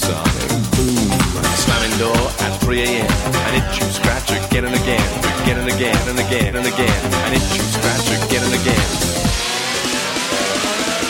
Sonic boom. Slamming door at 3 a.m. An itch you scratch again and again, again and again and again and again. An itch you scratch again and again.